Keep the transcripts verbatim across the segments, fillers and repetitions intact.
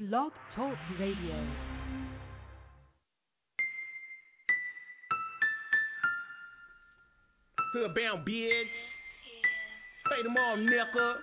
Blog Talk Radio. Hoodbound bitch. Fade them all, nigga.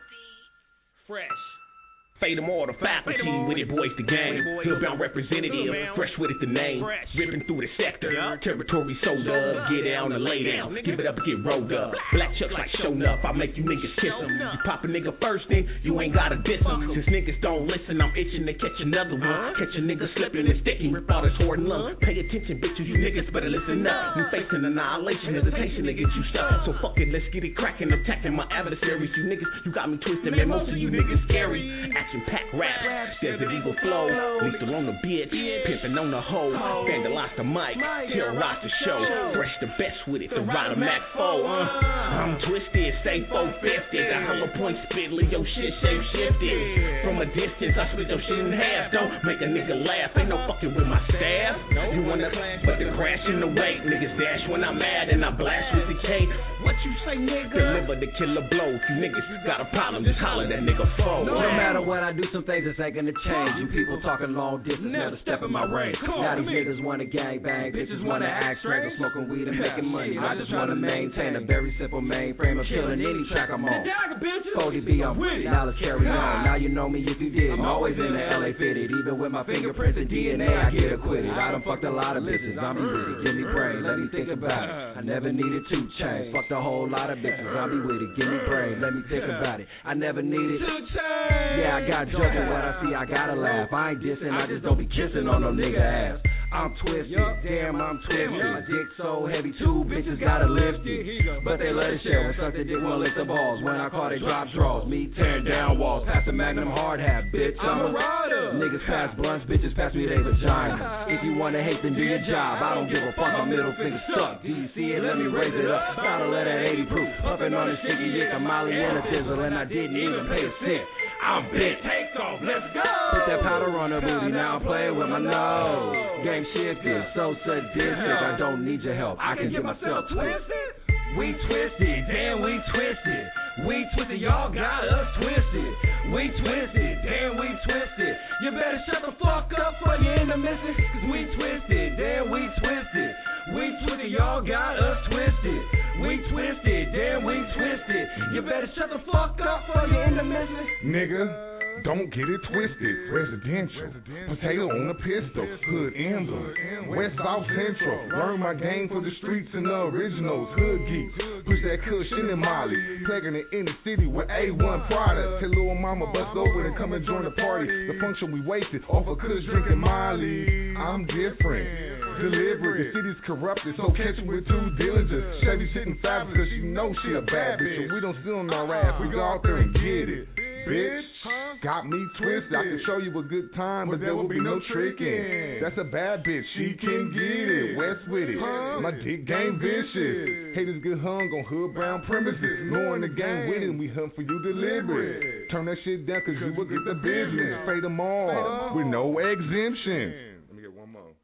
Fresh. Fade them all, the faculty with it, boys, the gang. Hoodbound representative, fresh with it, the name. Ripping through the sector, territory sold up. Get down and lay down, give it up and get rolled up. Black chucks like show enough, I make you niggas kiss them. You pop a nigga first, then you ain't gotta diss them. Since niggas don't listen, I'm itching to catch another one. Catch a nigga slipping and sticking, rip out his horn lung. Pay attention, bitches, you niggas better listen up. You facing annihilation, hesitation to get you stuck. So fuck it, let's get it cracking, attacking my adversaries. You niggas, you got me twisted, man, most of you niggas scary. Pack rap, there's an evil flow, lethal on the bitch, pimping on the hoe, vandalize the mic, terrorize the show, fresh the best with it, the Rider Mac four, uh. I'm twisted, say four fifty, the hollow point spit, leave your shit shape shifted. From a distance, I split your shit in half, don't make a nigga laugh, ain't no fucking with my staff. You wanna clash, but the crash in the wake, niggas dash when I'm mad and I blast with the K. What you say, nigga? Deliver the killer blow. If you niggas got a problem, just holler that nigga foe. No matter what I do, some things that's ain't gonna change. You people talking long distance, never step in my range. Now these niggas wanna gang bang, bitches wanna act strangle, smoking weed and making money. I just wanna maintain a very simple mainframe of killing any track I'm on. forty B, I'm with it. Now let's carry on. Now you know me if you did. I'm always in the L A fitted. Even with my fingerprints and D N A, I get acquitted. I done fucked a lot of bitches. I'm with it. Give me brain. Let me think about it. I never needed to change. Fucked a whole lot of bitches. I'll be with it. Give me brain. Let me think about it. I never needed to change. Yeah, I got jokes and what I see, I gotta laugh. I ain't dissing. I just don't be kissing on no nigga ass. I'm twisted, damn, I'm twisted. My dick so heavy, two bitches gotta lift it. But they let it share when such a dick won't lick the balls. When I call, they drop draws. Me tearing down walls, pass the Magnum hard hat, bitch. I'm a rider. Niggas pass blunts, bitches pass me they vagina. If you wanna hate, then do your job. I don't give a fuck, my middle finger suck. Do you see it? Let me raise it up. Gotta let that eighty proof. Puffin' on the sticky dick, a Molly and a Tizzle, and I didn't even pay a cent. I'm bent, take off, let's go. Put that powder on her booty, now I'm playing with my nose. Game shifted, so sadistic, I don't need your help, I can get myself twisted. We twisted, damn we twisted. We twisted, y'all got us twisted. We twisted, damn we twisted. You better shut the fuck up for you intermission. Cause we twisted, damn we twisted. We twisted, y'all got us twisted. We twisted, damn we twisted. You better shut the fuck up for you intermission. Nigga. Don't get it twisted. Residential. Potato on a pistol. Hood emblem. West South Central. Learn my game for the streets and the originals. Hood geeks. Push that cushion in Molly. Plaguing the inner city with A one products. Tell little mama bust over and come and join the party. The function we wasted off of kush drinking Molly. I'm different. Deliberate. The city's corrupted, so catch it with due diligence. Chevy sitting fast because she know she a bad bitch. And we don't steal on our ass. We go out there and get it. Bitch, got me twisted. I can show you a good time, but there will be no tricking. That's a bad bitch, she can get it. West with it, my dick game vicious. Haters get hung on hood brown premises. Knowing the game with it, we hunt for you deliberate. Turn that shit down, cause you will get the business. Fade them all, with no exemption. Let me get one more.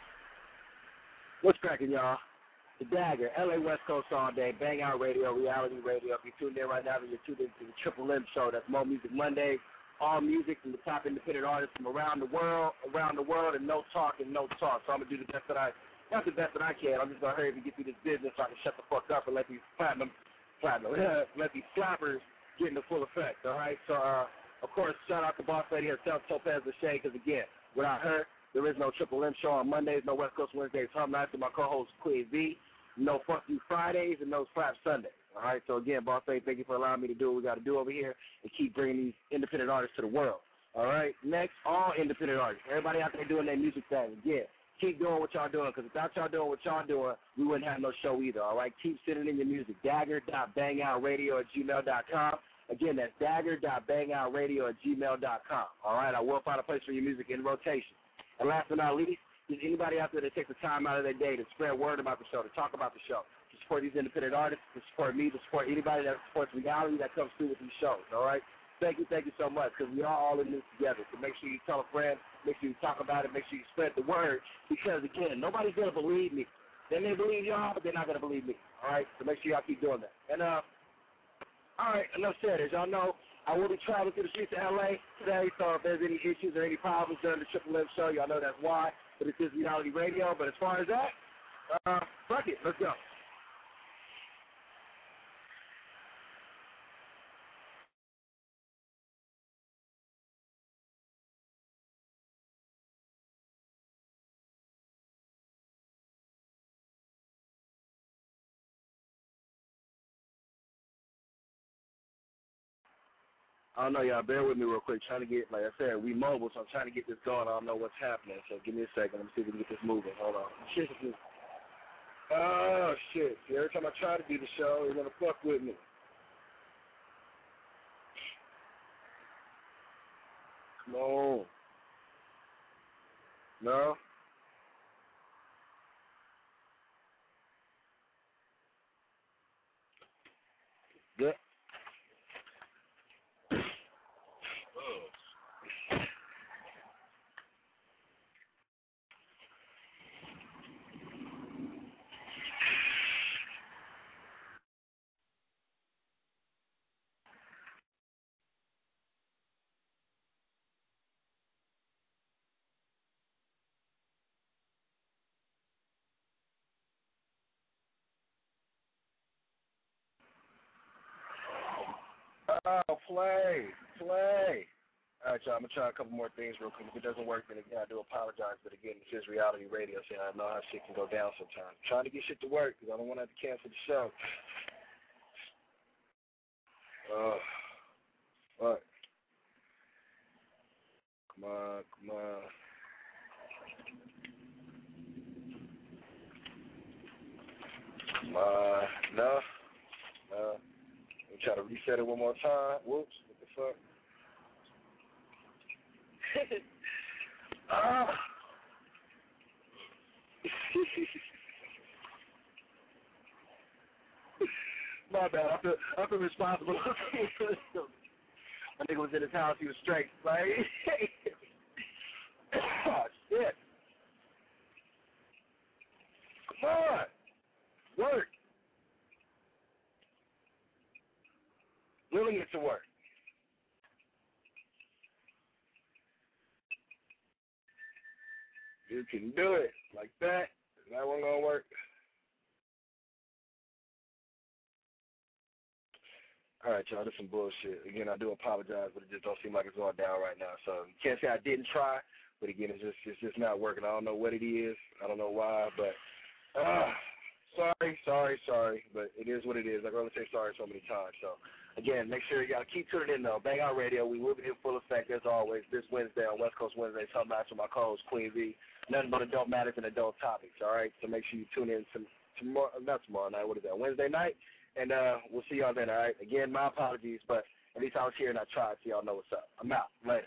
What's cracking, y'all? The Dagger, L A West Coast all day, Bang Out Radio, Reality Radio. If you're tuned in right now, then you're tuned into the Triple M Show. That's Mo Music Monday. All music from the top independent artists from around the world, around the world, and no talk and no talk. So I'm going to do the best that I, not the best that I can. I'm just going to hurry up and get through this business so I can shut the fuck up and let these platinum, platinum, let these slappers get into full effect, all right? So, uh, of course, shout out to Boss Lady herself, Topaz Lachey, because, again, without her, there is no Triple M Show on Mondays, no West Coast Wednesdays, Hum Nights with my co-host, Queen V. No Fuck You Fridays and no Slap Sundays. All right, so again, Boss Lady, thank you for allowing me to do what we got to do over here and keep bringing these independent artists to the world. All right, next, all independent artists. Everybody out there doing their music thing. Again, keep doing what y'all doing, because without y'all doing what y'all doing, we wouldn't have no show either. All right, keep sending in your music. dagger dot bang out radio at gmail dot com. Again, that's dagger dot bang out radio at gmail dot com. All right, I will find a place for your music in rotation. And last but not least, is anybody out there that takes the time out of their day to spread word about the show, to talk about the show, to support these independent artists, to support me, to support anybody that supports reality that comes through with these shows, all right? Thank you, thank you so much, because we are all in this together. So make sure you tell a friend, make sure you talk about it, make sure you spread the word, because, again, nobody's going to believe me. They may believe y'all, but they're not going to believe me, all right? So make sure y'all keep doing that. And, uh, all right, enough said. As y'all know, I will be traveling through the streets of L A today, so if there's any issues or any problems during the Triple M show, y'all know that's why. But it's just reality radio. But as far as that, uh, fuck it, let's go. I don't know, y'all. Bear with me real quick. Trying to get, like I said, we mobile, so I'm trying to get this going. I don't know what's happening, so give me a second. Let me see if we can get this moving. Hold on. Shit. Oh, shit. See, every time I try to do the show, they're going to fuck with me. Come on. No? Good. Oh, play, play. All right, y'all, I'm going to try a couple more things real quick. If it doesn't work, then again, I do apologize. But again, it's just reality radio, so I know how shit can go down sometimes. I'm trying to get shit to work because I don't want to have to cancel the show. Oh, what? Come on, come on. Come on. No, no. Let me try to reset it one more time. Whoops, what the fuck? Ah. My bad. I feel, I feel responsible. My nigga was in his house. He was straight. Like, oh, shit. Come on. Work. Willing it to work. You can do it like that. Is that one gonna work? All right, y'all, this is some bullshit. Again, I do apologize, but it just don't seem like it's going down right now. So you can't say I didn't try, but again, it's just it's just not working. I don't know what it is. I don't know why, but uh, sorry, sorry, sorry. But it is what it is. I can only say sorry so many times. So again, make sure y'all keep tuning in though. Bang Out Radio. We will be in full effect as always this Wednesday on West Coast Wednesday. Some match with my co-host Queen V. Nothing but adult matters and adult topics. All right. So make sure you tune in to, tomorrow. Not tomorrow night. What is that? Wednesday night. And uh, we'll see y'all then. All right. Again, my apologies, but at least I was here and I tried, so y'all know what's up. I'm out. Later.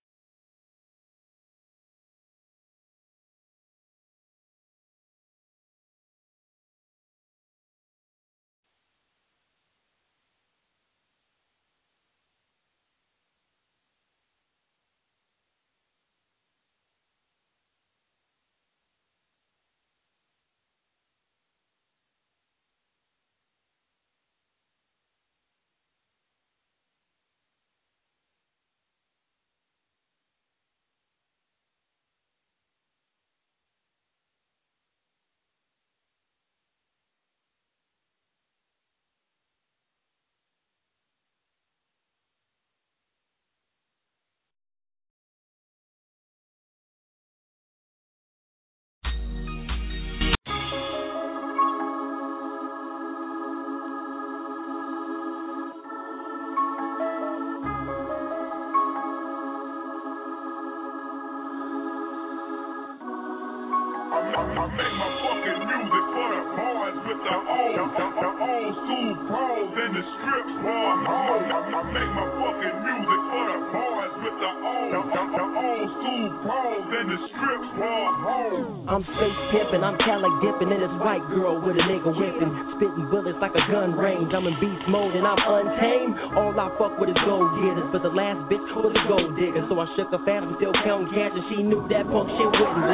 I make my fucking music for the boys with the old, the, the old school pros and the strips for home. I, I make my fucking music for the boys with the old, the, the, the old school pros and the strips for home. I'm space pimping, I'm Cali dipping in this white girl with a nigga whipping, spitting bullets like a gun range. I'm in beast mode and I'm untamed. All I fuck with is gold getters, but the last bitch was a gold digger, so I shook her fast and still counting cash, and she knew that punk shit wouldn't last.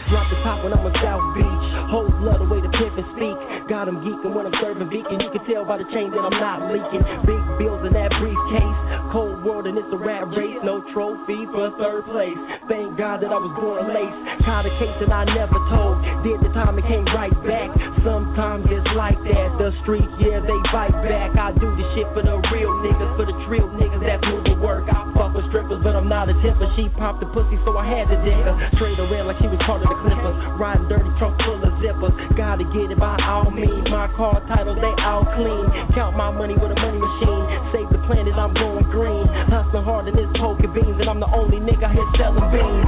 Drop the top when I'm on South Beach. Hoes love the way the pimp and speak. Got them geeking when I'm serving beacon. You can tell by the chain that I'm not leaking. Big bills in that briefcase. Cold world and it's a rat race. No trophy for third place. Thank God that I was born late. Caught a case and I never told. Did the time and came right back. Sometimes it's like that. The streets, yeah, they bite back. I do the shit for the real niggas, for the trill niggas that move to work. I fuck with strippers, but I'm not a tipper. She popped the pussy, so I had to dick her. Straight around like she was part of the Clippers. Riding dirty trunk full of zippers. Gotta get it by all means. My car titles, they all clean. Count my money with a money machine. Save the planet, I'm going green. Hustling hard in this poker beans, and I'm the only nigga here selling beans.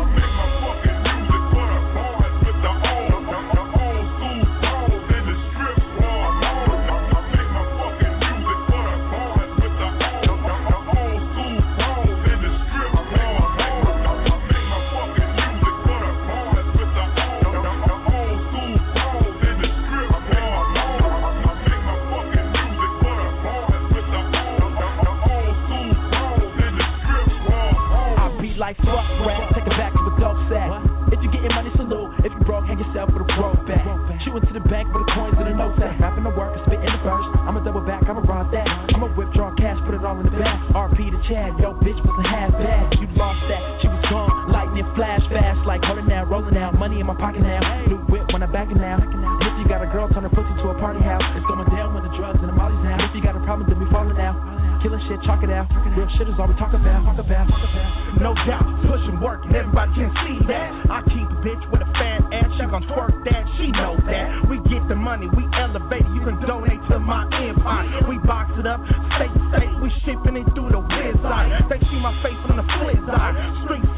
Like fuck rap, take it back to a dope sack. If you getting money, salute. If you broke, hang yourself with a broke back. Shooting to the bank with the coins and the notes sack. Rapping the work and spitting the verse. I'ma double back, I'ma rob that. I'ma withdraw cash, put it all in the bag. R P to Chad, yo bitch wasn't half bad. You lost that, she was gone. Lightning flash fast, like holding out, rolling out. Money in my pocket now. New whip when I'm backing now. If you got a girl, turn her pussy to a party house. It's going down with the drugs and the molly's now. If you got a problem, then we falling out. Killing shit, chalk it out. Real shit is all we talk about. Talk about, talk about. No doubt, pushing work and everybody can see that. I keep a bitch with a fat ass, she gon' twerk that, she knows that. We get the money, we elevate it, you can donate to my empire. We box it up, state to state, we shipping it through the website. They see my face on the flip side. Street